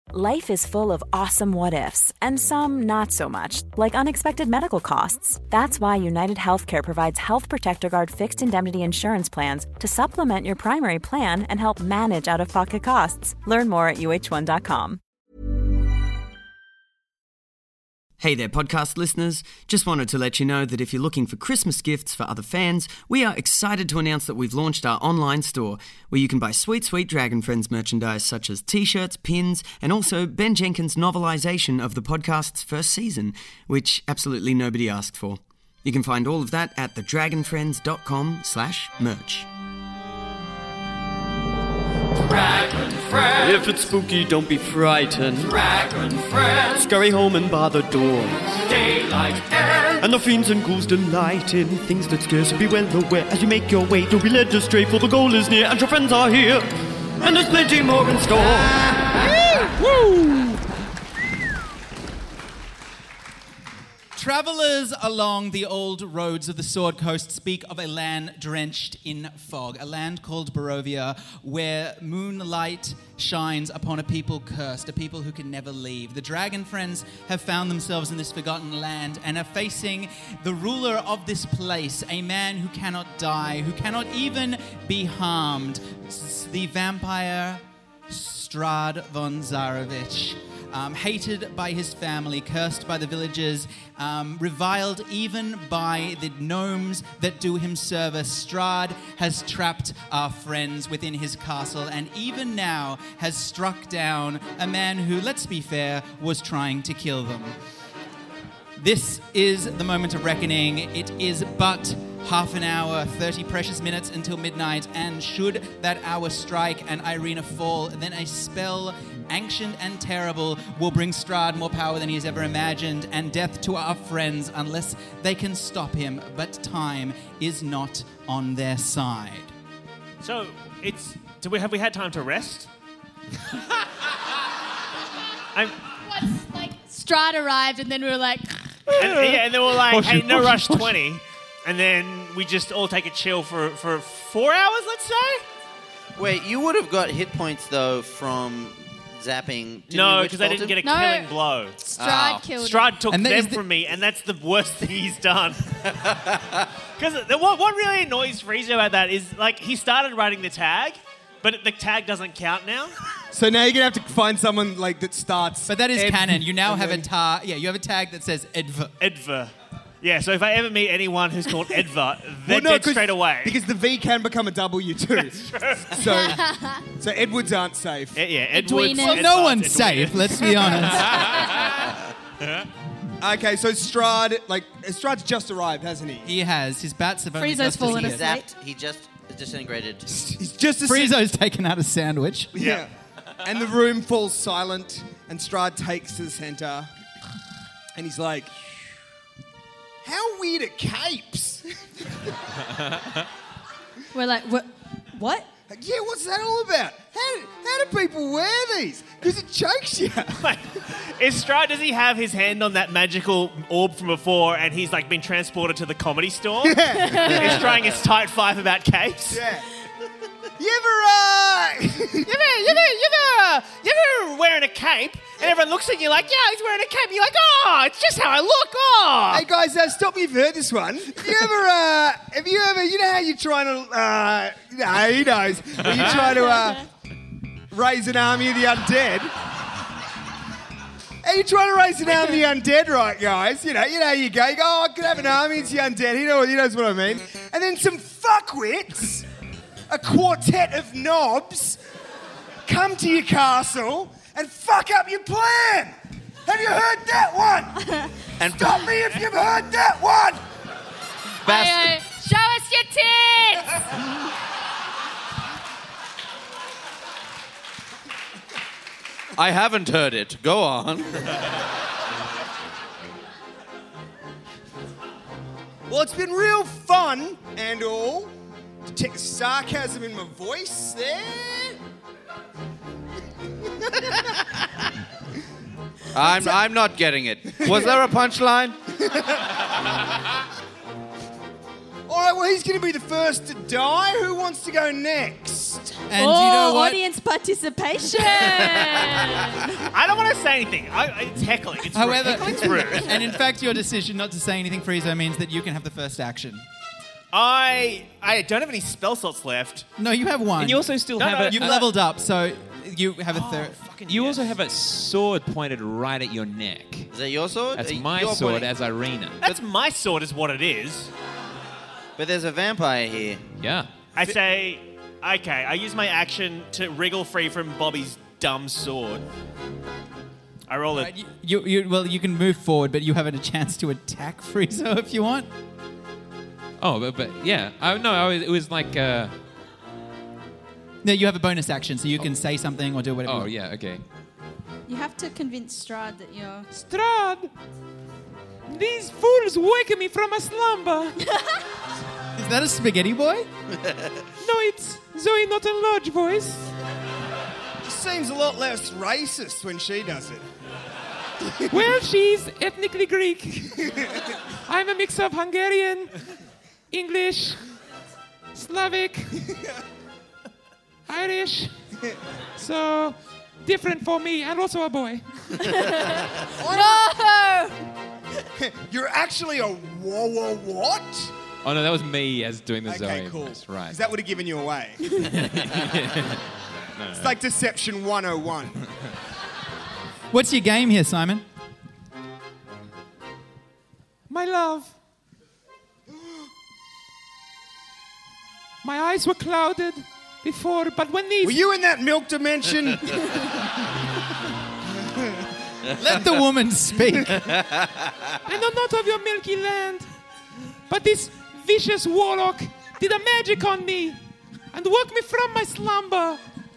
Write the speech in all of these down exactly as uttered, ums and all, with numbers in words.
Life is full of awesome what-ifs, and some not so much, like unexpected medical costs. That's why United Healthcare provides Health Protector Guard fixed indemnity insurance plans to supplement your primary plan and help manage out-of-pocket costs. Learn more at U H one dot com. Hey there, podcast listeners. Just wanted to let you know that if you're looking for Christmas gifts for other fans, we are excited to announce that we've launched our online store, where you can buy sweet, sweet Dragon Friends merchandise such as t-shirts, pins, and also Ben Jenkins' novelisation of the podcast's first season, which absolutely nobody asked for. You can find all of that at thedragonfriends.com slash merch. Dragon Friends. If it's spooky, don't be frightened. Dragon Friends. Scurry home and bar the door. Daylight ends. And the fiends and ghouls delight in things that scare, so be well aware as you make your way. Don't be led astray, for the goal is near, and your friends are here. And there's plenty more in store. Woo! Travellers along the old roads of the Sword Coast speak of a land drenched in fog, a land called Barovia, where moonlight shines upon a people cursed, a people who can never leave. The Dragon Friends have found themselves in this forgotten land and are facing the ruler of this place, a man who cannot die, who cannot even be harmed, the vampire Strahd von Zarovich. Um, hated by his family, cursed by the villagers, um, reviled even by the gnomes that do him service. Strahd has trapped our friends within his castle and even now has struck down a man who, let's be fair, was trying to kill them. This is the moment of reckoning. It is but half an hour, thirty precious minutes until midnight, and should that hour strike and Irina fall, then a spell ancient and terrible will bring Strahd more power than he has ever imagined, and death to our friends unless they can stop him. But time is not on their side. So, it's... Do we have we had time to rest? I'm... What's, like, Strahd arrived and then we were like... And, yeah, and then we're like, Push hey, it, no push it, rush push it. twenty. And then we just all take a chill for, for four hours, let's say? Wait, you would have got hit points, though, from zapping. Didn't No, you because I witch didn't get a No. killing blow. Strahd Oh. killed him. Strahd took And that them is the- from me, and that's the worst thing he's done. Because what, what really annoys Friezo about that is, like, he started writing the tag, but the tag doesn't count now. So now you're gonna have to find someone like that starts. But that is Ed- canon. You now and have a then- tar. Yeah, you have a tag that says Edva. Edva. Yeah, so if I ever meet anyone who's called Edva, they're Well, no, dead 'cause- straight away. Because the V can become a W too. So, so Edwards aren't safe. Eh, yeah, Edwards. Edwina. Well, Edvards, no one's Edwina. safe, let's be honest. Okay, so Strahd, like Strahd's just arrived, hasn't he? He has. His bats have only Friezo's just fallen appeared. asleep. Zapped. He just disintegrated. He's just a Friezo's taken out a sandwich. Yeah. And the room falls silent, and Strahd takes to the center, and he's like, "How weird are capes?" We're like, what? What? Like, yeah, what's that all about? How do, how do people wear these? Because it chokes you. Like, is Strahd, does he have his hand on that magical orb from before and he's like been transported to the Comedy Store? Yeah. He's trying his tight five about capes? Yeah. You ever, uh... You ever, you ever, you ever, you ever wearing a cape and everyone looks at you like, yeah, he's wearing a cape. And you're like, oh, it's just how I look. Oh. Hey guys, uh, stop me if you've heard this one. Have you ever, uh, have you ever, you know how you're trying to, uh, no, he knows, when you try to uh, raise an army of the undead. Are you trying to raise an army of the undead, right, guys? You know, you know how you go, you go, oh, I could have an army of the undead. He knows, he knows what I mean. And then some fuckwits, a quartet of knobs, come to your castle and fuck up your plan. Have you heard that one? And Stop me if you've heard that one. Hey, uh, show us your tits! I haven't heard it. Go on. Well, it's been real fun and all to take the sarcasm in my voice there. I'm I'm not getting it. Was there a punchline? All right, well, he's going to be the first to die. Who wants to go next? And oh, you know what? audience participation. I don't want to say anything. I, it's heckling. It's However, rude. It's rude. and in fact, your decision not to say anything, Friezo, means that you can have the first action. I I don't have any spell slots left. No, you have one. And you also still No, have no, a... You've a- leveled up, so you have a third. You also have a sword pointed right at your neck. Is that your sword? That's Uh, my you're sword pointing- as Irina. That's my sword, is what it is. But there's a vampire here. Yeah. I say, okay. I use my action to wriggle free from Bobby's dumb sword. I roll it. Right, you, you, you, well, you can move forward, but you have a chance to attack Friezo if you want. Oh, but, but yeah. I, no, I was, it was like... Uh, No, you have a bonus action, so you can say something or do whatever. you oh, want. yeah, okay. You have to convince Strahd that you're... Strahd! These fools wake me from a slumber. Is that a spaghetti boy? No, it's Zoe not a large voice. Just seems a lot less racist when she does it. Well, she's ethnically Greek. I'm a mix of Hungarian, English, Slavic, Irish. So different for me, and also a boy. No! You're actually a whoa, whoa, what? Oh no, that was me as doing the Okay, Zoe. cool. That's right. Because that would have given you away. It's like Deception one oh one. What's your game here, Simon? My love. My eyes were clouded before, but when these... Were you in that milk dimension? Let the woman speak. I know not of your milky land, but this vicious warlock did a magic on me and woke me from my slumber.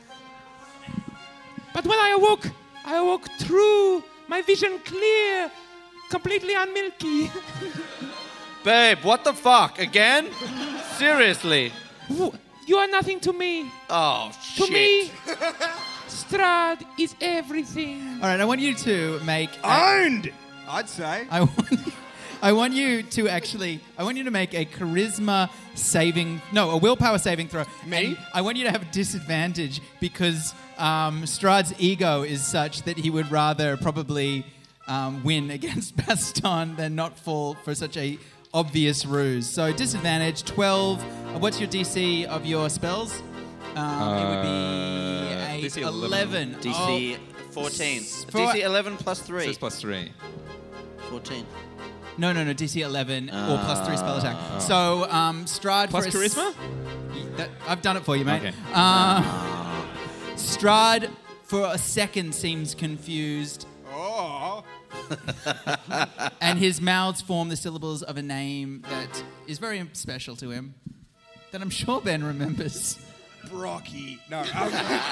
But when I awoke, I awoke true, my vision clear, completely unmilky. Babe, what the fuck? Again? Seriously? You are nothing to me. Oh, To shit. me, Strahd is everything. All right, I want you to make... Owned! I'd say. I want, I want you to actually... I want you to make a charisma saving... No, a willpower saving throw. Me? And I want you to have a disadvantage because um, Strahd's ego is such that he would rather probably um, win against Baston than not fall for such a obvious ruse. So disadvantage, twelve. Uh, What's your D C of your spells? Um, it would be a D C eleven. D C Oh, fourteen. s- D C eleven plus three. Six plus three. fourteen. No, no, no. D C eleven or plus three spell attack. So um, Strahd Plus for a s- charisma? That, I've done it for you, mate. Okay. Uh, Strahd for a second seems confused, Oh. and his mouths form the syllables of a name that is very special to him, that I'm sure Ben remembers. Brocky. No. um,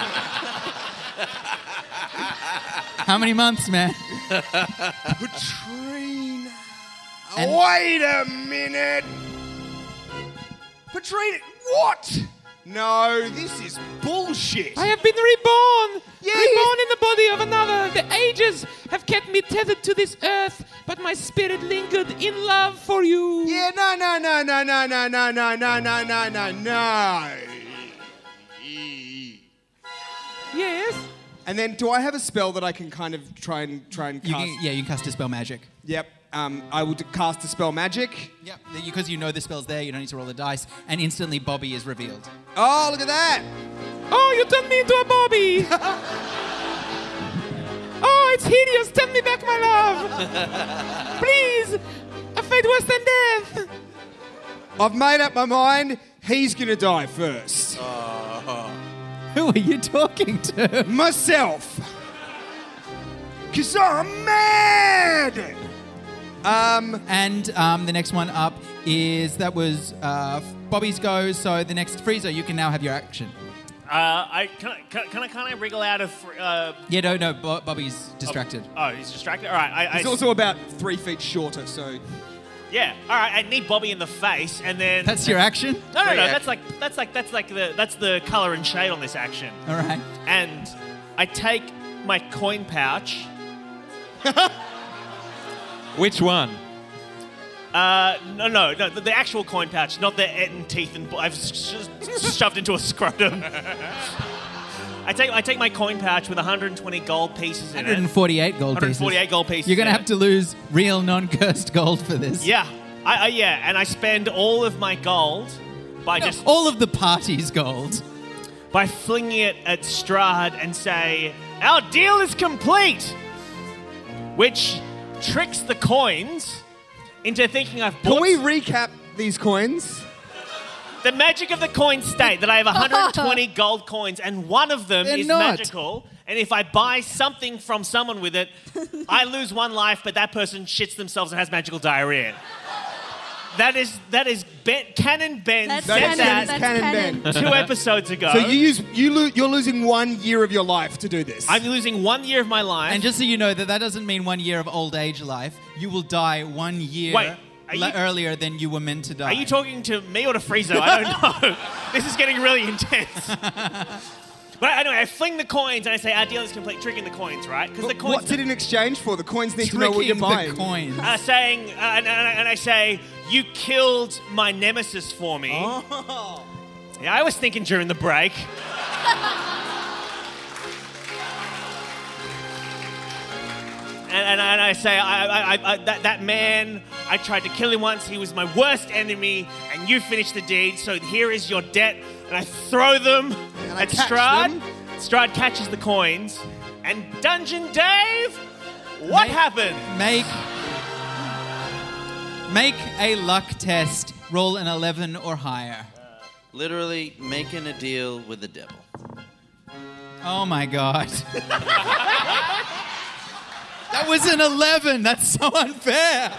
How many months, man? Patrina. And- Wait a minute. Patrina. What? No, this is bullshit. I have been reborn! Yeah, reborn in the body of another! The ages have kept me tethered to this earth, but my spirit lingered in love for you! Yeah, no, no, no, no, no, no, no, no, no, no, no, no, no. Yes? And then, do I have a spell that I can kind of try and try and You cast? can, yeah, you can cast Dispel Magic. Yep. Um, I will d- cast a spell magic. Yep. Because you know the spell's there, you don't need to roll the dice, and instantly Bobby is revealed. Oh, look at that! Oh, you turned me into a Bobby! Oh, it's hideous! Turn me back, my love! Please! A fate worse than death! I've made up my mind. He's gonna die first. Who are you talking to? Myself. Cause I'm mad. Um, And um, the next one up is, that was uh, Bobby's go, so the next Friezo, you can now have your action. Uh, I can, I can, can I kind of wriggle out of? Uh, Yeah, no, no, Bo- Bobby's distracted. oh, he's distracted. All right. I, I, he's also about three feet shorter, so yeah. All right. I need Bobby in the face, and then That's your action? no, no, no. Great That's like that's like that's like the that's the color and shade on this action. All right. And I take my coin pouch. Which one? Uh, no, no, no, the, the actual coin pouch, not the Eton teeth and I've sh- sh- shoved into a scrotum. I take I take my coin pouch with one hundred twenty gold pieces in one hundred forty-eight it. gold one hundred forty-eight pieces. gold pieces. You're going to in have to lose real non-cursed gold for this. it. Yeah, I, I yeah, and I spend all of my gold by No, just all of the party's gold. by flinging it at Strahd and say, "Our deal is complete," which tricks the coins into thinking I've bought. Can we recap these coins? The magic of the coin state that I have one hundred twenty gold coins and one of them They're is not. magical. And if I buy something from someone with it, I lose one life, but that person shits themselves and has magical diarrhea. That is that is Ben, Canon Ben That's said canon, that that's Canon canon. Ben. two episodes ago. So you use you lo- you're losing one year of your life to do this. I'm losing one year of my life. And just so you know, that that doesn't mean one year of old age life. You will die one year Wait, are le- you- earlier than you were meant to die. Are you talking to me or to Friezo? I don't know. This is getting really intense. But anyway, I fling the coins and I say, our deal is complete, tricking the coins, right? Because the coins... What's it in exchange for? The coins need to know what you're Tricking buying. the coins. Uh, saying, uh, and, and, and I say, you killed my nemesis for me. Oh. Yeah, I was thinking during the break. And, and, and I say, I, I, I, I, that, that man, I tried to kill him once. He was my worst enemy, and you finished the deed. So here is your debt. And I throw them And I at catch Strahd. them. Strahd catches the coins. And Dungeon Dave, what Make- happened? Make make a luck test. Roll an eleven or higher. Literally making a deal with the devil. Oh my god. That was an eleven. That's so unfair.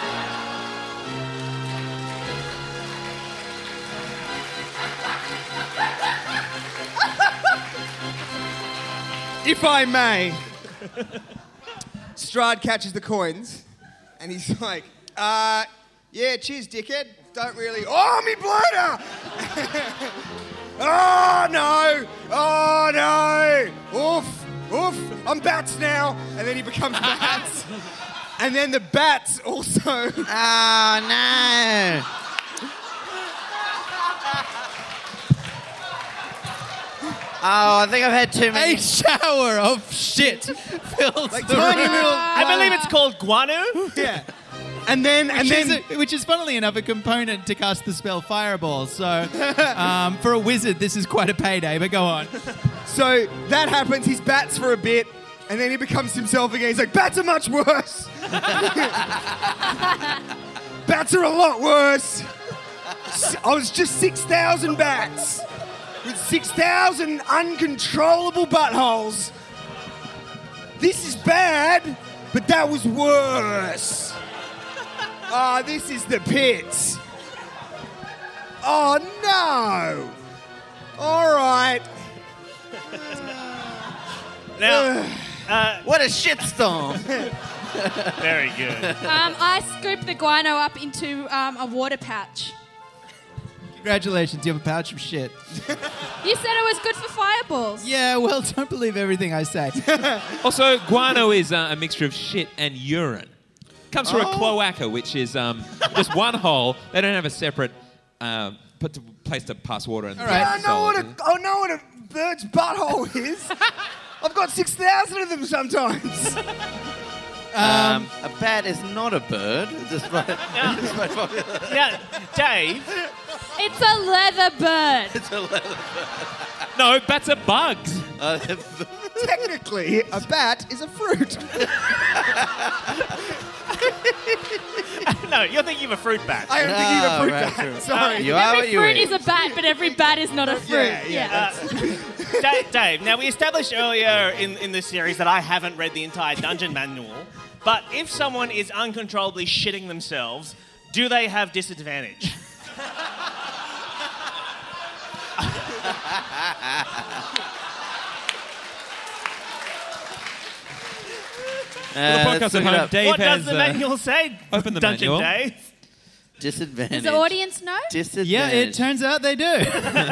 If I may, Strahd catches the coins, and he's like, uh, yeah, cheers, dickhead. Don't really... Oh, me bloater! Oh, no! Oh, no! Oof! Oof! I'm Bats now! And then he becomes Bats. And then the Bats also... Oh, no. Oh, I think I've had too many. A shower of shit fills Like the tiny room. little... I believe it's called Guanu. Yeah. And then... And Which, then... is a- which is funnily enough a component to cast the spell Fireball. So um, for a wizard, this is quite a payday. But go on. So that happens. He's Bats for a bit, and then he becomes himself again. He's like, Bats are much worse. Bats are a lot worse. S- I was just six thousand bats with six thousand uncontrollable buttholes. This is bad, but that was worse. Ah, this is the pits. Oh, no. All right. Now, uh, What a shitstorm. very good. Um, I scooped the guano up into um, a water pouch. Congratulations, you have a pouch of shit. You said it was good for fireballs. Yeah, well, don't believe everything I say. Also, guano is uh, a mixture of shit and urine. Comes from a cloaca, which is um, just one hole. They don't have a separate uh, put to, place to pass water and Yeah, I know solid. what a, I know what a bird's butthole is. I've got six thousand of them sometimes. Um, a bat is not a bird. Despite, despite popular. Yeah, Dave. It's a leather bird. It's a leather. No, bats are bugs. Uh, Technically, a bat is a fruit. No, you're thinking of a fruit bat. I am thinking of a Oh, fruit right, bat. true. Sorry. you are what Every you fruit eat. is a bat, but every bat is not a fruit. Yeah, yeah. Uh, Da- Dave, now we established earlier in, in this series that I haven't read the entire dungeon manual, but if someone is uncontrollably shitting themselves, do they have disadvantage? For the Uh, podcast let's at look it home, up. Dave what has does the uh, manual say? open the Dungeon manual. Dave. Disadvantage. Does the audience know? Disadvantage. Yeah, it turns out they do.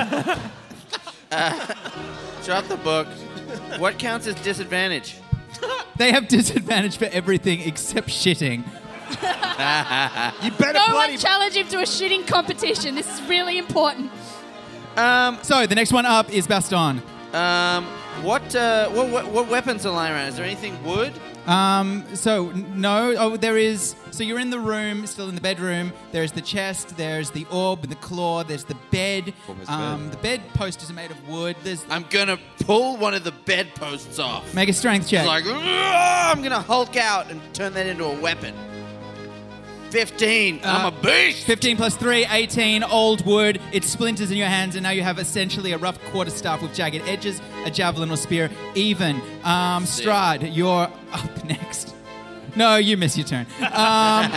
Drop the book. What counts as disadvantage? They have disadvantage for everything except shitting. You better No bloody... one challenge him to a shitting competition. This is really important. Um, So the next one up is Baston. um, what, uh, what, what, what weapons are lying around? Is there anything wood? Um, so n- no, oh, there is. So you're in the room, still in the bedroom. There's the chest. There's the orb and the claw. There's the bed. Almost Um, bed. the bed post is made of wood. There's. I'm gonna pull one of the bedposts off. Make a strength check. It's like, "Ugh," I'm gonna Hulk out and turn that into a weapon. fifteen. I'm Uh, a beast. fifteen plus three, eighteen, old wood. It splinters in your hands, and now you have essentially a rough quarterstaff with jagged edges, a javelin or spear, even. Um, Strahd, you're up next. No, you miss your turn. Um,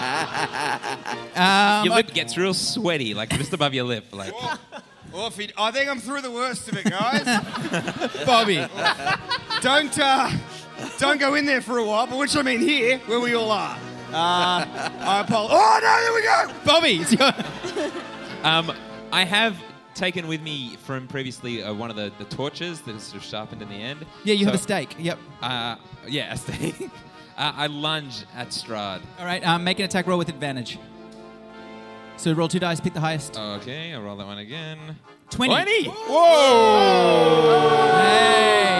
um, Your lip gets real sweaty, like just above your lip. Like, Orphy, I think I'm through the worst of it, guys. Bobby. don't, uh, don't go in there for a while, but which I mean here, where we all are. Uh, I apologize. Oh, no, there we go. Bobby, it's your... um, I have taken with me from previously uh, one of the, the torches that is sort of sharpened in the end. Yeah, you have a So, stake. Yep. Uh, yeah, a stake. uh, I lunge at Strahd. All right, um, make an attack roll with advantage. So roll two dice, pick the highest. Okay, I'll roll that one again. twenty. twenty! Whoa! Hey!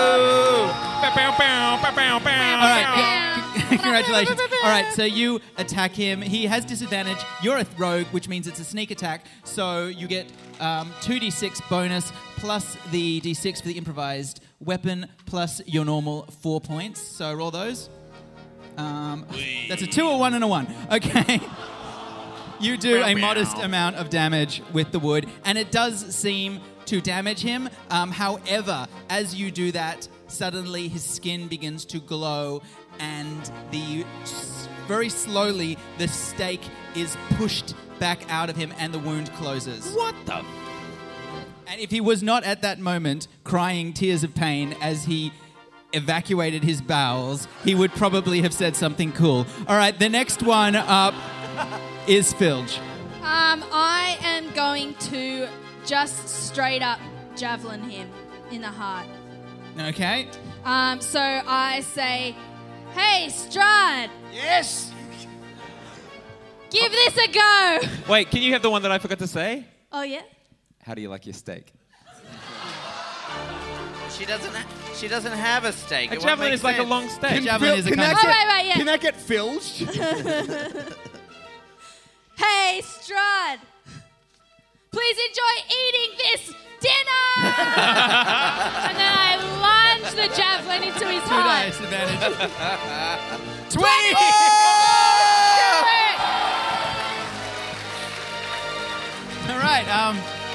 All right, c- congratulations. All right, so you attack him. He has disadvantage. You're a rogue, which means it's a sneak attack. So you get um, two d six bonus plus the d six for the improvised weapon plus your normal four points. So roll those. Um, that's a two, a one, and a one. Okay. You do a modest amount of damage with the wood, and it does seem to damage him. Um, however, as you do that, suddenly his skin begins to glow, and the very slowly the stake is pushed back out of him, and the wound closes. What the? And if he was not at that moment crying tears of pain as he evacuated his bowels, he would probably have said something cool. All right, the next one up is Filge. Um, I am going to just straight up javelin him in the heart. Okay. Um, so I say, hey, Strahd, Yes. give this a go. Wait, can you have the one that I forgot to say? Oh, yeah? How do you like your steak? She doesn't. Ha- she doesn't have a stake. A It won't javelin make is like a sense. long steak. Can, javelin Phil- is a can kind that of- Oh, get, right, right, yeah. Can that get filged? Hey, Strahd, please enjoy eating this dinner. And then I lunge the javelin into his Two heart. dice advantage. twenty! All right. Um.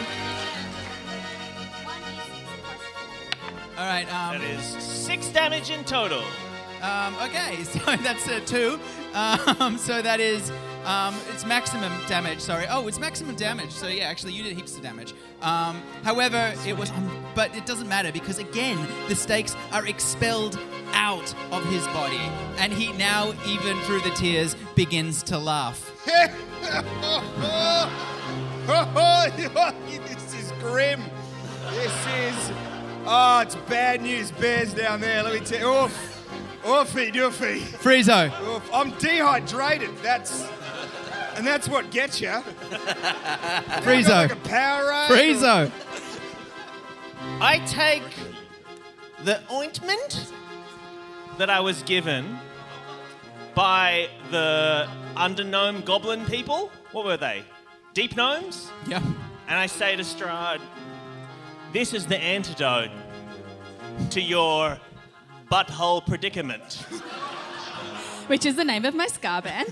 All right. Um. That is six damage in total. Um, okay, so that's uh, two. Um, so that is, um, it's maximum damage, sorry. Oh, it's maximum damage. So yeah, actually you did heaps of damage. Um, however, it was, but it doesn't matter because again, the stakes are expelled out of his body. And he now, even through the tears, begins to laugh. This is grim. This is... Oh, it's bad news bears down there, let me tell you. Oof. Oofy doofy. Friezo. Oof. I'm dehydrated. That's... And that's what gets you. Friezo. Like a Powerade. Friezo. I take the ointment that I was given by the under-gnome goblin people. What were they? Deep gnomes? Yep. And I say to Strahd, this is the antidote to your butthole predicament. Which is the name of my ska band.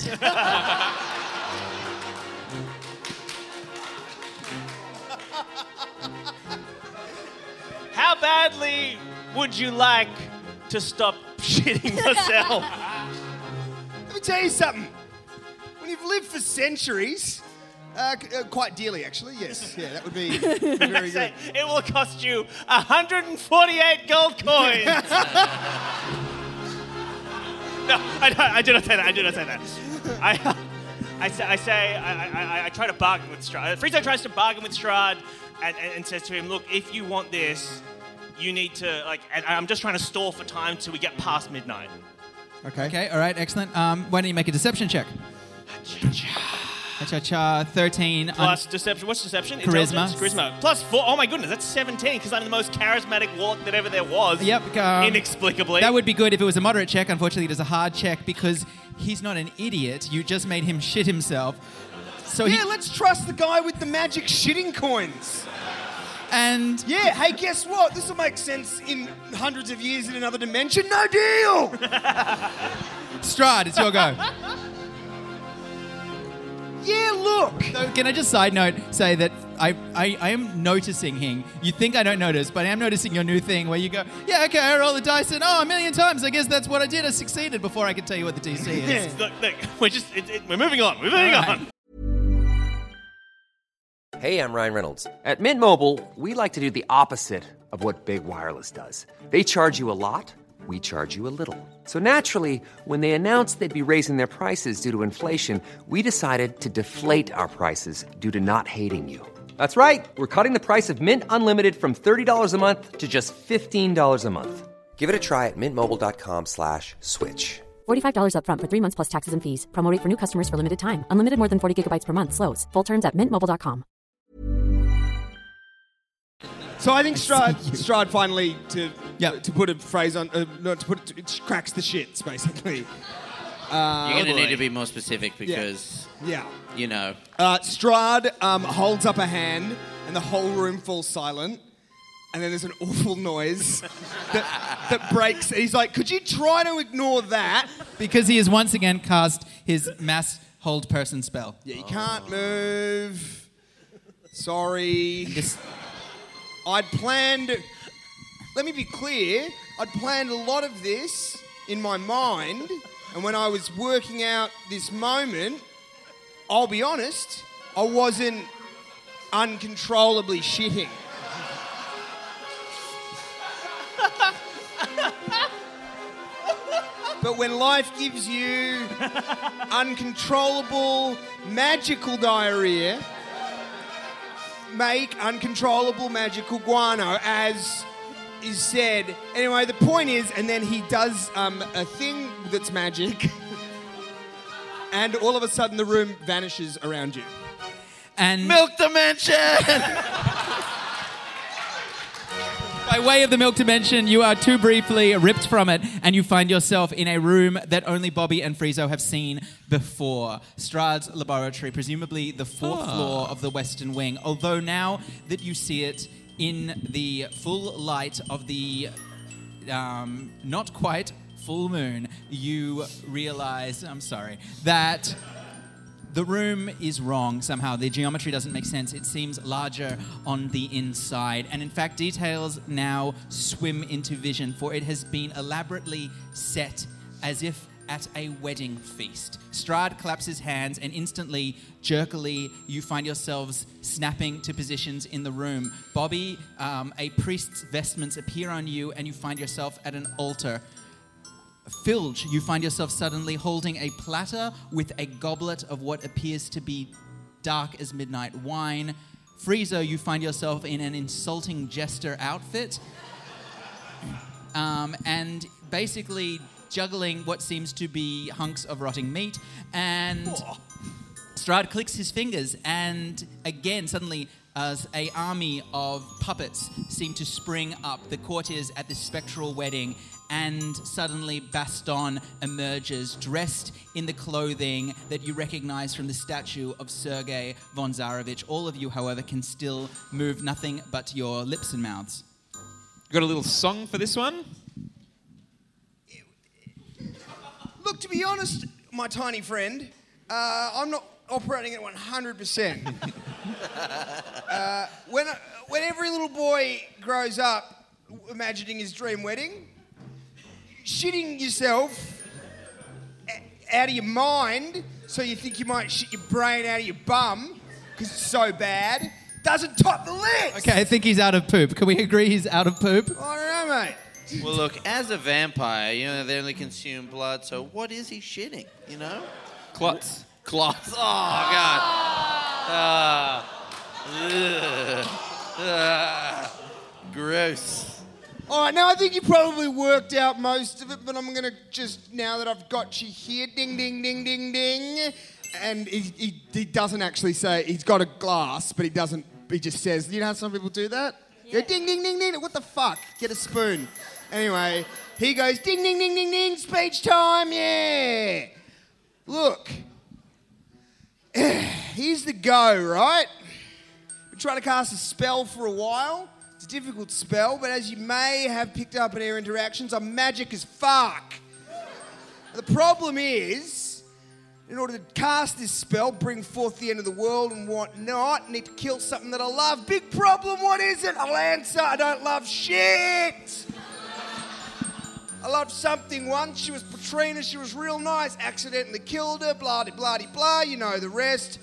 How badly would you like to stop shitting yourself? Let me tell you something. When you've lived for centuries, uh, c- uh, quite dearly actually, yes, yeah, that would be, be very good. It will cost you one hundred forty-eight gold coins. No, I, don't, I do not say that. I do not say that. I, I say, I, say I, I, I try to bargain with Strahd. Friezo tries to bargain with Strahd and, and, and says to him, look, if you want this, you need to, like, and I'm just trying to stall for time till we get past midnight. Okay. Okay, all right, excellent. Um, why don't you make a deception check? Cha-cha, thirteen. Plus deception. What's deception? Charisma. Intelligence, Charisma. Plus four. Oh my goodness, that's seventeen because I'm the most charismatic warlock that ever there was. Yep. Um, Inexplicably. That would be good if it was a moderate check. Unfortunately, it is a hard check because he's not an idiot. You just made him shit himself. So yeah, he, let's trust the guy with the magic shitting coins. And yeah, hey, guess what? This will make sense in hundreds of years in another dimension. No deal. Strahd, it's your go. Yeah, look. So can I just side note say that I, I, I am noticing him. You think I don't notice, but I am noticing your new thing where you go, yeah, okay, I roll the dice and oh, a million times. I guess that's what I did. I succeeded before I could tell you what the D C is. look, look, we're just, it, it, we're moving on. We're moving right. on. Hey, I'm Ryan Reynolds. At Mint Mobile, we like to do the opposite of what Big Wireless does. They charge you a lot. We charge you a little. So naturally, when they announced they'd be raising their prices due to inflation, we decided to deflate our prices due to not hating you. That's right. We're cutting the price of Mint Unlimited from thirty dollars a month to just fifteen dollars a month. Give it a try at mintmobile.com slash switch. forty-five dollars up front for three months plus taxes and fees. Promo rate for new customers for limited time. Unlimited more than forty gigabytes per month. Slows full terms at mint mobile dot com. So I think Strahd, Strahd finally, to Yep. to put a phrase on, uh, not to put it, it cracks the shits, basically. Uh, You're going to oh need boy. to be more specific because, Yeah. you know. Uh, Strahd um, holds up a hand, and the whole room falls silent. And then there's an awful noise that, that breaks. And he's like, could you try to ignore that? Because he has once again cast his mass hold person spell. Yeah, you can't move. Sorry. This- I'd planned... Let me be clear. I'd planned a lot of this in my mind. And when I was working out this moment, I'll be honest, I wasn't uncontrollably shitting. But when life gives you uncontrollable, magical diarrhea, make uncontrollable magical guano, as is said. Anyway, the point is, and then he does um, a thing that's magic, and all of a sudden the room vanishes around you. And Milk Dimension! by way of the Milk Dimension, you are too briefly ripped from it, and you find yourself in a room that only Bobby and Friezo have seen before. Strahd's laboratory, presumably the fourth Ah. floor of the Western Wing, although now that you see it in the full light of the um, not quite full moon, you realize, I'm sorry, that the room is wrong somehow. The geometry doesn't make sense. It seems larger on the inside. And in fact, details now swim into vision, for it has been elaborately set as if at a wedding feast. Strahd claps his hands, and instantly, jerkily, you find yourselves snapping to positions in the room. Bobby, um, a priest's vestments appear on you, and you find yourself at an altar. Filge, you find yourself suddenly holding a platter with a goblet of what appears to be dark as midnight wine. Friezo, you find yourself in an insulting jester outfit. Um, and basically juggling what seems to be hunks of rotting meat. And Strahd clicks his fingers, and again, suddenly, as a army of puppets seem to spring up the courtiers at this spectral wedding, and suddenly Baston emerges, dressed in the clothing that you recognize from the statue of Sergei von Tsarevich. All of you, however, can still move nothing but your lips and mouths. Got a little song for this one? Look, to be honest, my tiny friend, uh, I'm not operating at one hundred percent. uh, when, when every little boy grows up imagining his dream wedding, shitting yourself a- out of your mind so you think you might shit your brain out of your bum because it's so bad, doesn't top the list. Okay, I think he's out of poop. Can we agree he's out of poop? I don't know, mate. Well, look, as a vampire, you know, they only consume blood, so what is he shitting, you know? Clots. Clots. Oh, God. Ah. Ugh. Ah. Gross. All right, now I think you probably worked out most of it, but I'm going to just, now that I've got you here, ding, ding, ding, ding, ding. And he, he, he doesn't actually say, he's got a glass, but he doesn't, he just says, you know how some people do that? Yeah. Go ding, ding, ding, ding. What the fuck? Get a spoon. Anyway, he goes, ding, ding, ding, ding, ding, speech time, yeah. Look, here's the go, right? Been trying to cast a spell for a while. It's a difficult spell, but as you may have picked up in our interactions, I'm magic as fuck. The problem is, in order to cast this spell, bring forth the end of the world and whatnot, need to kill something that I love. Big problem, what is it? I'll answer, I don't love shit. I loved something once, she was Petrina, she was real nice, accidentally killed her, blah, blah, blah, blah, you know the rest.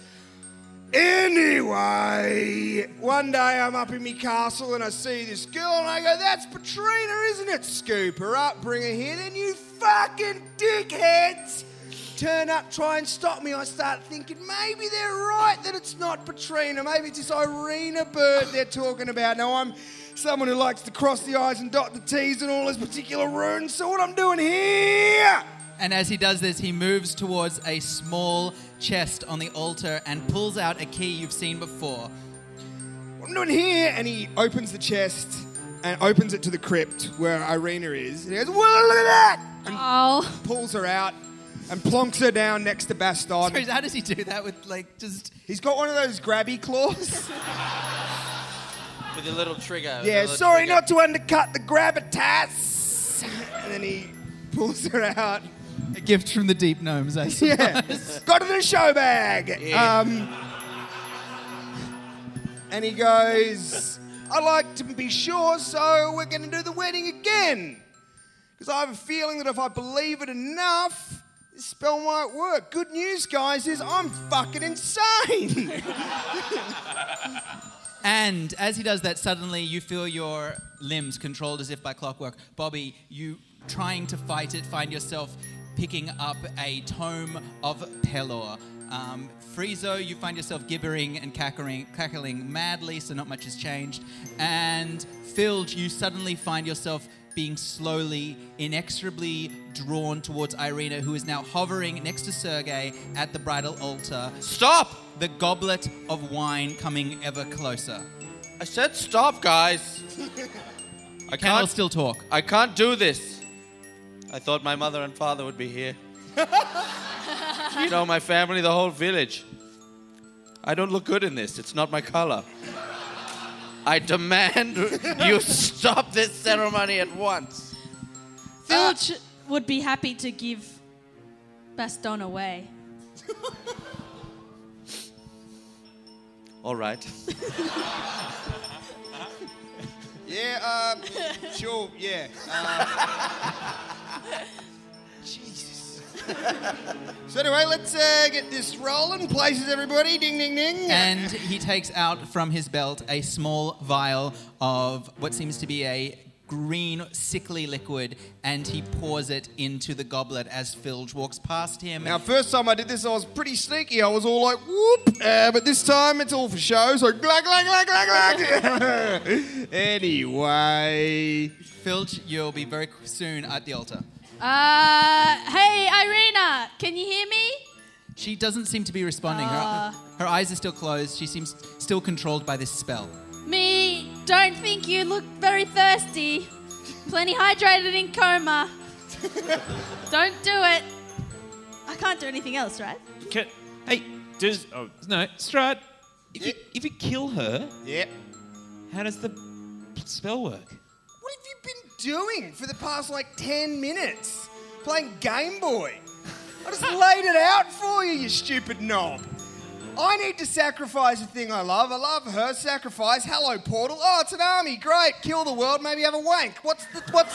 Anyway, one day I'm up in me castle and I see this girl and I go, that's Petrina, isn't it? Scoop her up, bring her here, then you fucking dickheads turn up, try and stop me. I start thinking, maybe they're right that it's not Petrina, maybe it's this Irina bird they're talking about. Now I'm someone who likes to cross the I's and dot the T's and all his particular runes, so what I'm doing here... And as he does this, he moves towards a small chest on the altar and pulls out a key you've seen before. What I'm doing here, and he opens the chest and opens it to the crypt where Irina is. And he goes, whoa, look at that! And oh. pulls her out and plonks her down next to Baston. Sorry, how does he do that with, like, just... He's got one of those grabby claws. With a little trigger. Yeah, little sorry trigger. not to undercut the gravitas. And then he pulls her out. A gift from the deep gnomes, I suppose. Yeah. Got it in a show bag. Yeah. Um, and he goes, I like to be sure, so we're going to do the wedding again. Because I have a feeling that if I believe it enough, this spell might work. Good news, guys, is I'm fucking insane. And as he does that, suddenly you feel your limbs controlled as if by clockwork. Bobby, you trying to fight it, find yourself picking up a tome of Pelor. Um, Friezo, you find yourself gibbering and cackling, cackling madly, so not much has changed. And Filge, you suddenly find yourself being slowly, inexorably drawn towards Irina, who is now hovering next to Sergei at the bridal altar. Stop! The goblet of wine coming ever closer. I said stop, guys. I Can can't still talk. I can't do this. I thought my mother and father would be here. You know, my family, the whole village. I don't look good in this. It's not my color. I demand you stop this ceremony at once. Filch would be happy to give Baston away. All right. Yeah, um, sure, yeah. Uh, Jesus. So anyway, let's uh, get this rolling. Places, everybody. Ding, ding, ding. And he takes out from his belt a small vial of what seems to be a green, sickly liquid, and he pours it into the goblet as Filge walks past him. Now, first time I did this, I was pretty sneaky. I was all like, whoop. Uh, but this time, it's all for show. So, glug, glug, glug, glug, glug. Anyway. Filge, you'll be very soon at the altar. Uh, hey, Irina, can you hear me? She doesn't seem to be responding. Uh. Her, her eyes are still closed. She seems still controlled by this spell. Me, don't think you look very thirsty. Plenty hydrated in coma. Don't do it. I can't do anything else, right? Can, hey, does... Oh, No, Strahd, if, Yep. you, if you kill her, Yep. how does the spell work? What have you been doing for the past, like, ten minutes? Playing Game Boy. I just laid it out for you, you stupid knob. I need to sacrifice a thing I love. I love her. Sacrifice. Hello, Portal. Oh, it's an army. Great. Kill the world. Maybe have a wank. What's the... What's...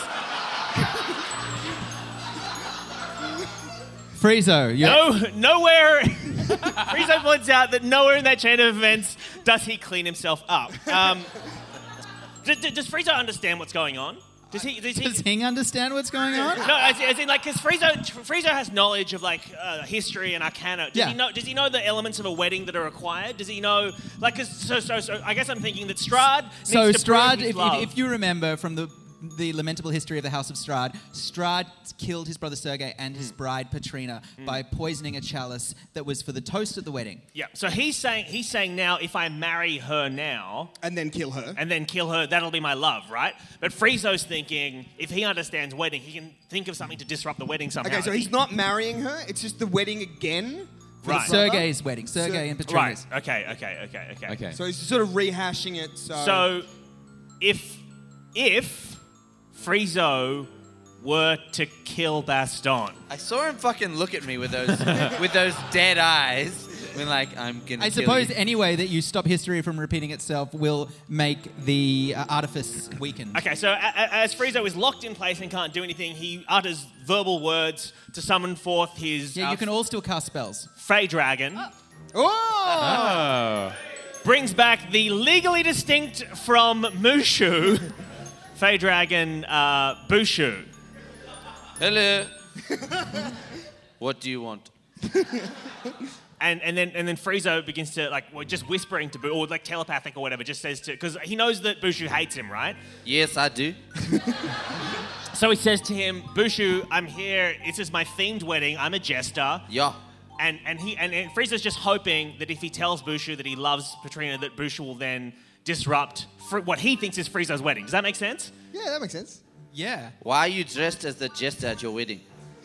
Friezo, you're... No, nowhere... Friezo points out that nowhere in that chain of events does he clean himself up. Um, does, does Friezo understand what's going on? Does he? Does he, Does Hing understand what's going on? No, as, as in, like, because Friezo, Friezo has knowledge of, like, uh, history and arcana. Does Yeah. he know? Does he know the elements of a wedding that are required? Does he know, like, 'cause so, so, so? I guess I'm thinking that Strahd. So needs to prove Strahd, his if, love. if, if you remember from the the lamentable history of the House of Strahd. Strahd killed his brother Sergei and his bride Petrina by poisoning a chalice that was for the toast at the wedding. Yeah. So he's saying he's saying now, if I marry her now and then kill her, and then kill her, that'll be my love, right? But Friezo's thinking, if he understands wedding, he can think of something to disrupt the wedding somehow. Okay, so he's not marrying her. It's just the wedding again. for Right. the brother? Sergei's wedding. Sergei Ser- and Petrina's. Right. Okay. Okay. Okay. Okay. Okay. So he's sort of rehashing it. So, So, if if Friezo were to kill Baston, I saw him fucking look at me with those with those dead eyes. I mean, like, I'm gonna I kill suppose you. any way that you stop history from repeating itself will make the uh, artifice weaken. okay. So a- a- as Friezo is locked in place and can't do anything, he utters verbal words to summon forth his Yeah, uh, you can all still cast spells. Fey Dragon. oh, Brings back the legally distinct from Mushu, Fey Dragon uh, Bushu. Hello. What do you want? And and then and then Friezo begins to like well, just whispering to Bushu, or like telepathic or whatever, just says to because he knows that Bushu hates him, right? Yes, I do. So he says to him, Bushu, I'm here. This is my themed wedding. I'm a jester. Yeah. And and he and, and Frieza's just hoping that if he tells Bushu that he loves Petrina, that Bushu will then disrupt fr- what he thinks is Frieza's wedding. Does that make sense? yeah, that makes sense. Yeah. Why are you dressed as the jester at your wedding?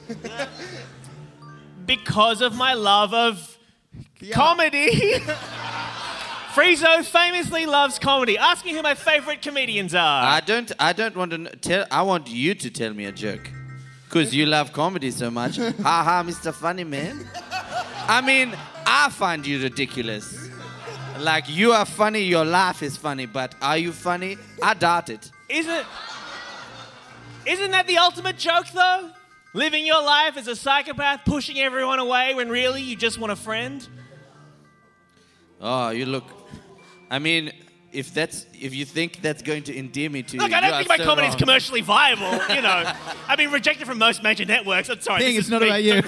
Because of my love of comedy. Friezo famously loves comedy. Ask me who my favorite comedians are. I don't. I don't want to kn- tell. I want you to tell me a joke, cause you love comedy so much. Ha ha, Mister Funny Man. I mean, I find you ridiculous. Like you are funny, your laugh is funny, but are you funny? I doubt it. Isn't Isn't that the ultimate joke though? Living your life as a psychopath, pushing everyone away when really you just want a friend? Oh, you look. I mean, if that's if you think that's going to endear me to Look, you, I don't you think are my so comedy is wrong. commercially viable, you know. I've been rejected from most major networks. I'm sorry. Thing, this it's is not me. about you.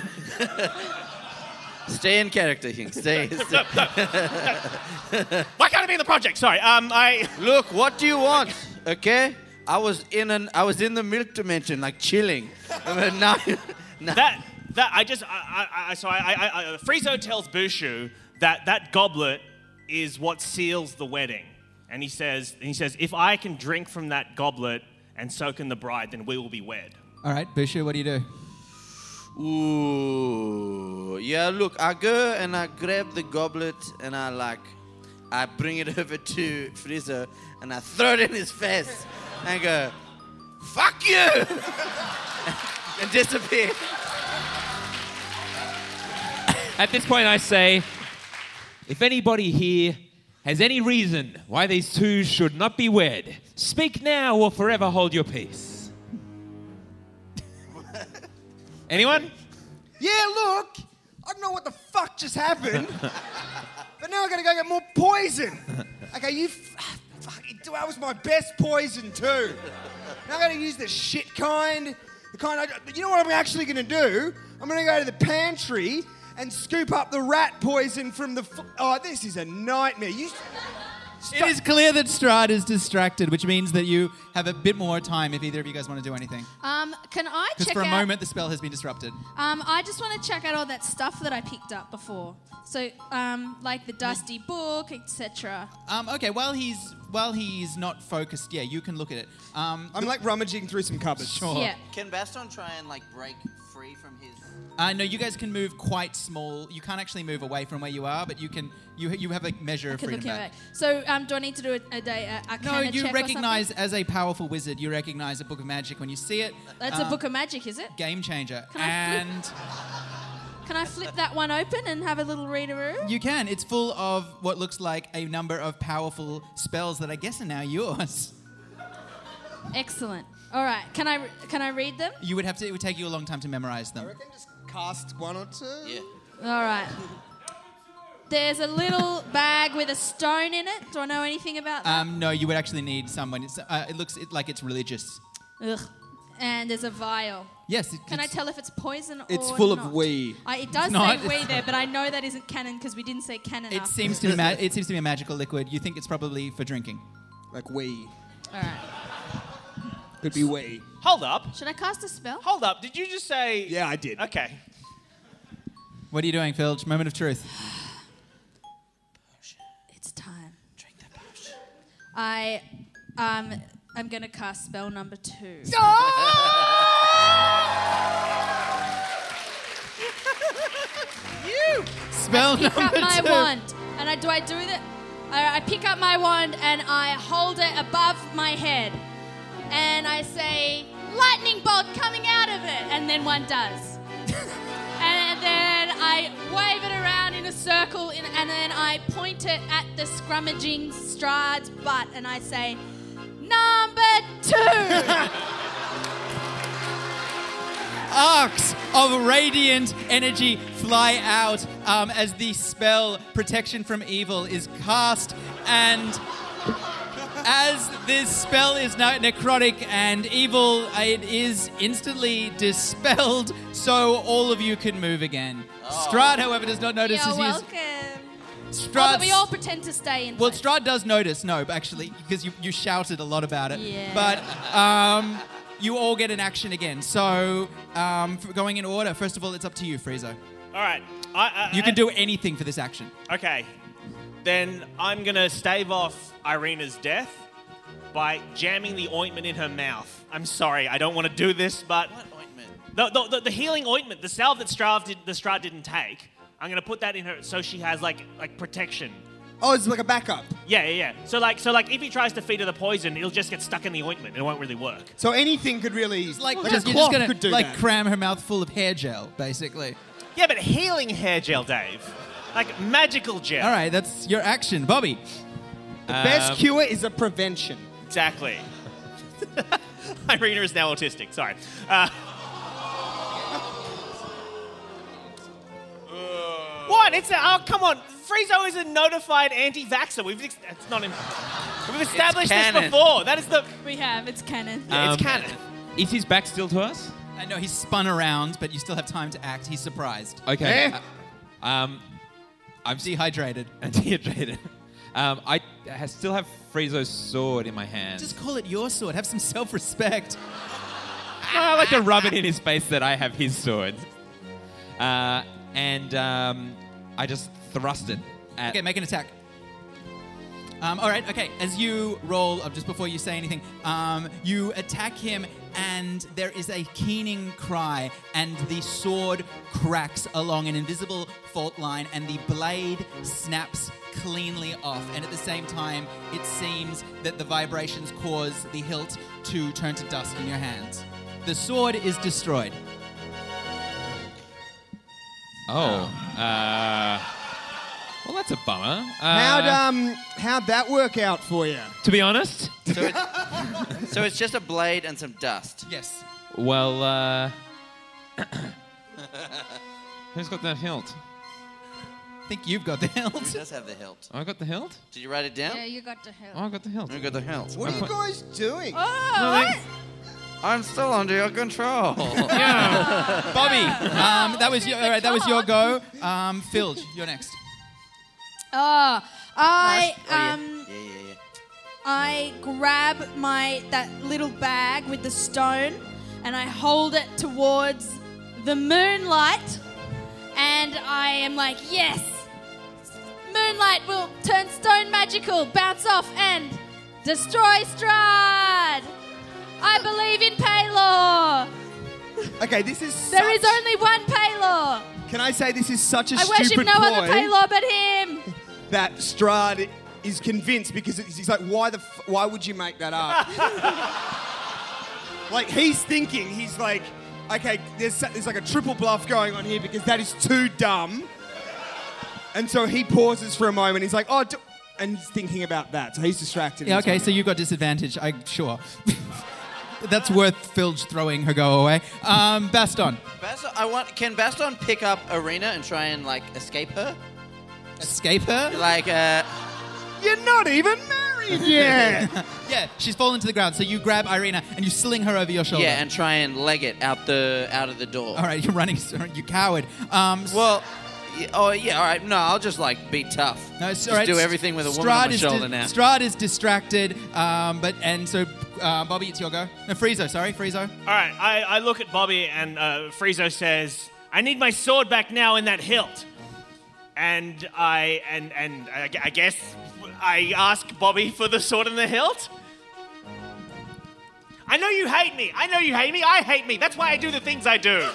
Stay in character, Hink. Stay. stay. No, no, no. Why can't I be in the project? Sorry. Um, I. Look, what do you want? Okay, I was in an I was in the milk dimension, like chilling. But now, now That that I just I, I, I so I, I, I Friezo tells Bushu that that goblet is what seals the wedding, and he says and he says if I can drink from that goblet and so can the bride, then we will be wed. All right, Bushu, what do you do? Ooh, yeah. Look, I go and I grab the goblet and I like, I bring it over to Friezo and I throw it in his face and go, "Fuck you," and disappear. At this point, I say, if anybody here has any reason why these two should not be wed, speak now or forever hold your peace. Anyone? Yeah, look, I don't know what the fuck just happened, but now I gotta go get more poison. Okay, you. F- fuck, that was my best poison too. Now I gotta use the shit kind, the kind. I, you know what I'm actually gonna do? I'm gonna go to the pantry and scoop up the rat poison from the. F- oh, this is a nightmare. You. It is clear that Strahd is distracted, which means that you have a bit more time if either of you guys want to do anything. Um, can I Because check for a out? moment, the spell has been disrupted. Um, I just want to check out all that stuff that I picked up before. So, um, like the dusty book, et cetera. Um, okay, while he's while he's not focused, yeah, you can look at it. Um, I'm like rummaging through some cupboards. Sure. Yeah. Can Baston try and like break free from his? Uh, no, you guys can move quite small. You can't actually move away from where you are, but you can. You you have a measure of Can freedom look back. at it. So, um, do I need to do a, a day a, a No, arcana you check or recognize something? as a powerful wizard. You recognize a book of magic when you see it. That's Uh, a book of magic, is it? Game changer. Can I flip- and Can I flip that one open and have a little readaroo? you can. It's full of what looks like a number of powerful spells that I guess are now yours. Excellent. All right. Can I can I read them? You would have to. It would take you a long time to memorize them. I reckon just cast one or two. Yeah. All right. There's a little bag with a stone in it. Do I know anything about that? Um, no, you would actually need someone. It's, uh, it looks it, like it's religious. Ugh. And there's a vial. Yes. It, Can I it's- tell if it's poison or It's full not? of wee. I, it does It's say not. wee there, but I know that isn't canon because we didn't say canon It enough. seems to be. Ma- it seems to be a magical liquid. You think it's probably for drinking. Like wee. All right. Could be we. Hold up. Should I cast a spell? Hold up. Did you just say... Yeah, I did. Okay. What are you doing, Filch? Moment of truth. It's time. Drink the potion. I, um, I'm gonna cast spell number two. You. Spell I pick number up my two. wand, and I do I do that? I, I pick up my wand and I hold it above my head, and I say, "Lightning bolt coming out of it," and then one does. And then I wave it around in a circle, in, and then I point it at the scrummaging Strahd's butt, and I say, "Number two." Arcs of radiant energy fly out um, as the spell Protection from Evil is cast, and as this spell is now necrotic and evil, it is instantly dispelled, so all of you can move again. Oh. Strahd, however, does not notice You're as he is... welcome. Oh, Strahd's... but we all pretend to stay in Well, place. Strahd does notice, no, but actually, because you, you shouted a lot about it. Yeah. But um, you all get an action again. So, um, for going in order, first of all, it's up to you, Friezo. All right. I, I, You I- can do anything for this action. Okay. Then I'm going to stave off Irina's death by jamming the ointment in her mouth. I'm sorry, I don't want to do this, but... What ointment? The, the, the, the healing ointment, the salve that Strahd, did, the Strahd didn't take, I'm going to put that in her so she has, like, like protection. Oh, it's like a backup. Yeah, yeah, yeah. So, like, so like, if he tries to feed her the poison, it'll just get stuck in the ointment. It won't really work. So anything could really... Like, like just, a you're just cloth gonna could do like that. cram her mouth full of hair gel, basically. Yeah, but healing hair gel, Dave. Like, magical gel. All right, that's your action, Bobby. The best cure is a prevention. Exactly. Irina is now autistic. Sorry. Uh, what? It's a, oh come on. Friezo is a notified anti-vaxxer. We've ex- it's not. In, we've established this canon. before. That is the. We have. It's canon. Yeah, it's Um, canon. Is his back still to us? I know he's spun around, but you still have time to act. He's surprised. Okay. Eh? Uh, um, I'm Dehydrated. I'm dehydrated. Um, I ha- still have Friezo's sword in my hand. Just call it your sword. Have some self-respect. No, I like to rub it in his face that I have his sword. Uh, and um, I just thrust it at... Okay, make an attack. Um, all right, okay. As you roll, uh, just before you say anything, um, you attack him, and there is a keening cry, and the sword cracks along an invisible fault line, and the blade snaps cleanly off. And at the same time, it seems that the vibrations cause the hilt to turn to dust in your hands. The sword is destroyed. Oh. Uh, well, that's a bummer. Uh, How'd um how'd that work out for you? To be honest, So it's, so it's just a blade and some dust. Yes. well, uh... who's got that hilt? I think you've got the Who hilt. does have the hilt? I got the hilt? Did you write it down? Yeah, you got to help. Oh, I got the hilt. Who got the hilt? What are you guys doing? Oh, what? I'm still under your control. Bobby, um, that was your, all right, that was your go. Um, Filge, you're next. Oh, I Oh, yeah. um yeah, yeah, yeah. I grab my that little bag with the stone and I hold it towards the moonlight and I am like, yes, moonlight will turn stone magical, bounce off and destroy Strahd. I believe in Paylor. Okay, this is There such, is only one Paylor. Can I say this is such a I worship stupid no ploy other Paylor but him. that Strahd is convinced because it's, he's like, why the f- why would you make that up? Like he's thinking, he's like, okay, there's there's like a triple bluff going on here because that is too dumb. And so he pauses for a moment. He's like, oh, do-, and he's thinking about that. So he's distracted. Yeah, in his okay, mind. so you got disadvantage. I sure. That's worth Filge throwing her go away. Um, Baston. Baston, I want. Can Baston pick up Arena and try and like escape her? Escape her? Like, uh, You're not even married yet. Yeah, she's fallen to the ground. So you grab Irina and you sling her over your shoulder. yeah, and try and leg it out the out of the door. All right, you're running, you coward. Um, Well, yeah, oh yeah, all right. No, I'll just like be tough. No, it's just all right. do everything with a woman Strahd on my is shoulder di- now. Strahd is distracted, um, but and so uh, Bobby, it's your go. No, Friezo, sorry, Friezo. All right, I, I look at Bobby and uh, Friezo says, I need my sword back now in that hilt. And I and and I, I guess I ask Bobby for the sword in the hilt. I know you hate me. I know you hate me. I hate me. That's why I do the things I do.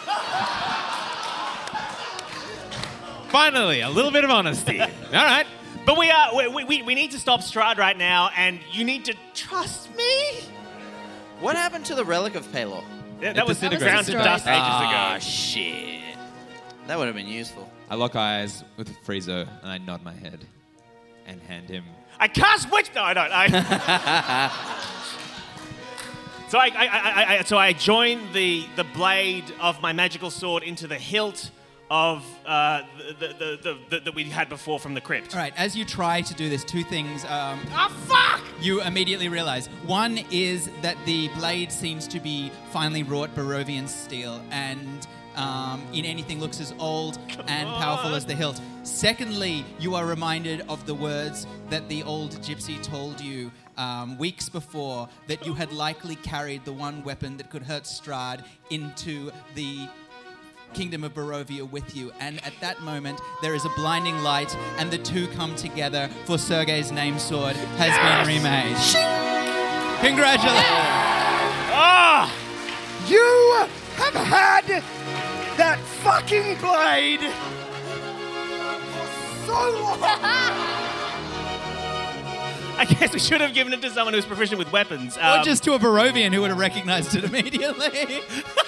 Finally, a little bit of honesty. All right. But we are we, we, we need to stop Strahd right now, and you need to trust me. What happened to the relic of Pelor? Yeah, that was ground to dust ages Ah, ago. shit. That would have been useful. I lock eyes with Friezo and I nod my head and hand him. I cast witch. No, I don't. I. so I, I, I, I, so I join the the blade of my magical sword into the hilt of uh, the, the, the, the that we had before from the crypt. All right, as you try to do this, two things. Um, oh fuck! You immediately realize. One is that the blade seems to be finely wrought Barovian steel, and um, in anything looks as old and powerful as the hilt. Secondly, you are reminded of the words that the old gypsy told you um, weeks before, that you had likely carried the one weapon that could hurt Strahd into the Kingdom of Barovia with you. And at that moment, there is a blinding light, and the two come together, for Sergei's name sword has Yes! been remade. Congratulations! Ah! You have had that fucking blade for so long. I guess we should have given it to someone who's proficient with weapons. Or Um, just to a Barovian who would have recognized it immediately.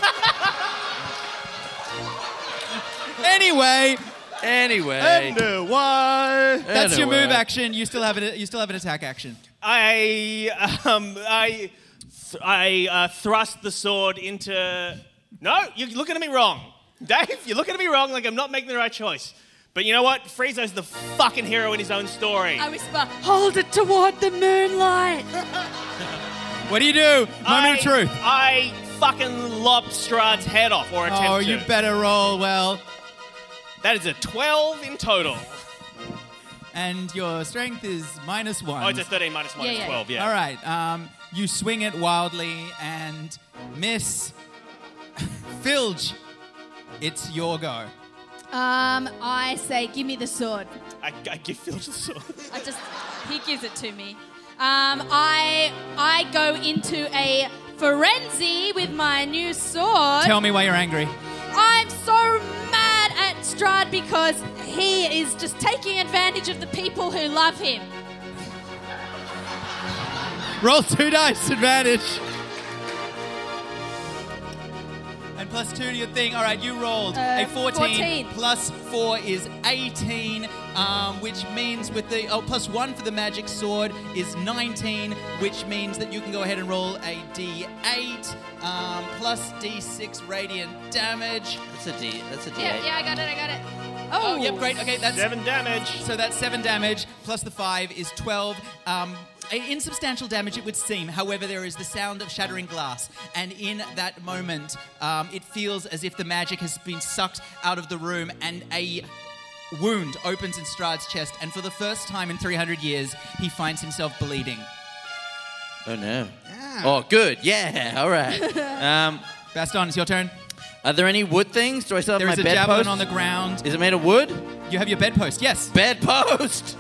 Anyway. Anyway. And why? That's your Anyway. move action. You still have it. You still have an attack action. I um I th- I uh, thrust the sword into. No, you're looking at me wrong, Dave. You're looking at me wrong. Like I'm not making the right choice. But you know what? Friezo's the fucking hero in his own story. I whisper, hold it toward the moonlight. What do you do? Moment I, of truth. I fucking lop Strahd's head off, or attempt Oh, to. you better roll well. That is a twelve in total. And your strength is minus one. Oh, it's a thirteen minus one Yeah, is yeah. twelve. Yeah. All right. Um, you swing it wildly and miss. Filge, it's your go. Um, I say, give me the sword. I, I give Filch the sword. I just, he gives it to me. Um, I, I go into a frenzy with my new sword. Tell me why you're angry. I'm so mad at Strahd because he is just taking advantage of the people who love him. Roll two dice, advantage. And plus two to your thing. All right, you rolled Uh, a fourteen, fourteen. Plus four is eighteen, um, which means with the oh plus one for the magic sword is nineteen, which means that you can go ahead and roll a D eight um, plus D six radiant damage. That's a D. That's a D Yeah, eight. yeah, I got it, I got it. Oh, Oh, yep, great. Okay, that's Seven damage. So that's seven damage, plus the five is twelve. Um, a insubstantial damage, it would seem. However, there is the sound of shattering glass. And in that moment, um, it feels as if the magic has been sucked out of the room, and a wound opens in Strahd's chest. And for the first time in three hundred years, he finds himself bleeding. Oh no. Oh, good. Yeah. All right. um, Baston, it's your turn. Are there any wood things? Do I still have There my is a bedpost? javelin on the ground. Is it made of wood? You have your bedpost, yes. Bedpost.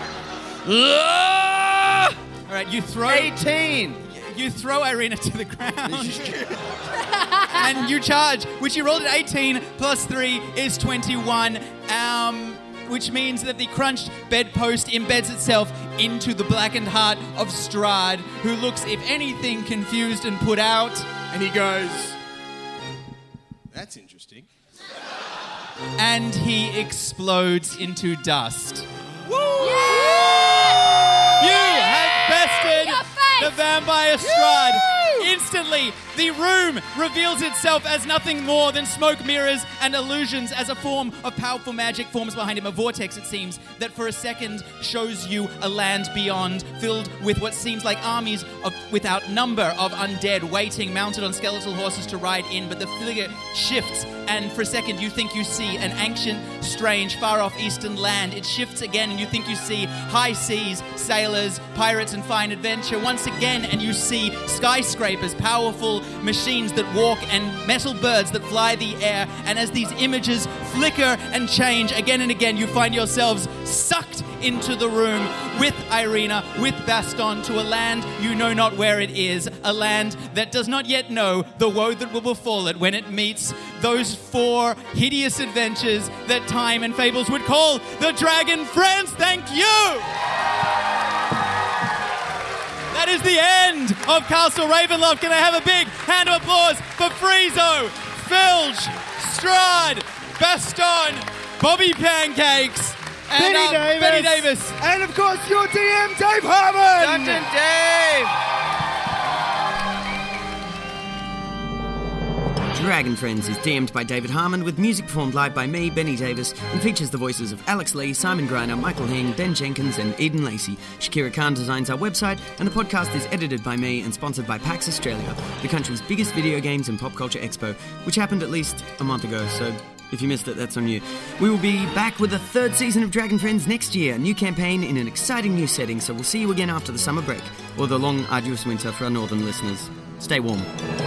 Ah! All right, you throw... eighteen. You throw Irina to the ground. And you charge, which you rolled at eighteen, plus three is twenty-one, um, which means that the crunched bedpost embeds itself into the blackened heart of Strahd, who looks, if anything, confused and put out. And he goes, that's interesting. And he explodes into dust. You have bested Your face! the vampire Strahd. Instantly, The room reveals itself as nothing more than smoke mirrors and illusions as a form of powerful magic forms behind him. A vortex, it seems, that for a second shows you a land beyond, filled with what seems like armies of without number of undead waiting, mounted on skeletal horses to ride in. But the figure shifts, and for a second you think you see an ancient, strange, far-off eastern land. It shifts again, and you think you see high seas, sailors, pirates, and fine adventure. Once again, and you see skyscrapers, powerful machines that walk, and metal birds that fly the air. And as these images flicker and change again and again, you find yourselves sucked into the room with Irina, with Baston, to a land you know not where it is, a land that does not yet know the woe that will befall it when it meets those four hideous adventures that time and fables would call the Dragon Friends. Thank you! That is the end of Castle Ravenloft. Can I have a big hand of applause for Friezo, Filge, Strahd, Baston, Bobby Pancakes, and Benny uh, Davis. Benny Davis. And of course, your D M, Dave Harmon! Dungeon Dave! Dragon Friends is D M'd by David Harmon, with music performed live by me, Benny Davis, and features the voices of Alex Lee, Simon Griner, Michael Hing, Ben Jenkins, and Eden Lacey. Shakira Khan designs our website, and the podcast is edited by me and sponsored by PAX Australia, the country's biggest video games and pop culture expo, which happened at least a month ago, so if you missed it, that's on you. We will be back with the third season of Dragon Friends next year, a new campaign in an exciting new setting, so we'll see you again after the summer break, or the long, arduous winter for our northern listeners. Stay warm.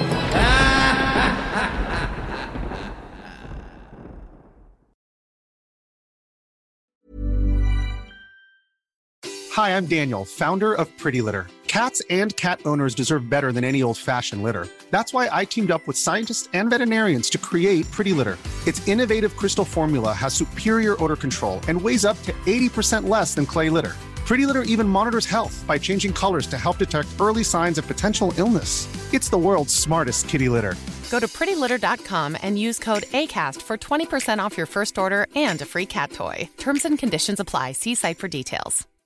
Hi, I'm Daniel, founder of Pretty Litter. Cats and cat owners deserve better than any old-fashioned litter. That's why I teamed up with scientists and veterinarians to create Pretty Litter. Its innovative crystal formula has superior odor control and weighs up to eighty percent less than clay litter. Pretty Litter even monitors health by changing colors to help detect early signs of potential illness. It's the world's smartest kitty litter. Go to pretty litter dot com and use code ACAST for twenty percent off your first order and a free cat toy. Terms and conditions apply. See site for details.